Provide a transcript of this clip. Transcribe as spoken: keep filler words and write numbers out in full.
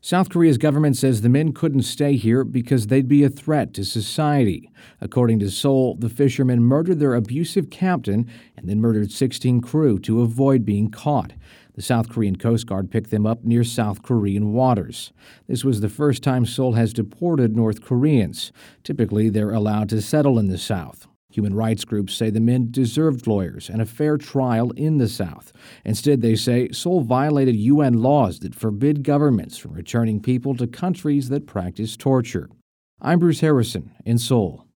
South Korea's government says the men couldn't stay here because they'd be a threat to society. According to Seoul, the fishermen murdered their abusive captain and then murdered sixteen crew to avoid being caught. The South Korean Coast Guard picked them up near South Korean waters. This was the first time Seoul has deported North Koreans. Typically, they're allowed to settle in the South. Human rights groups say the men deserved lawyers and a fair trial in the South. Instead, they say Seoul violated U N laws that forbid governments from returning people to countries that practice torture. I'm Bruce Harrison in Seoul.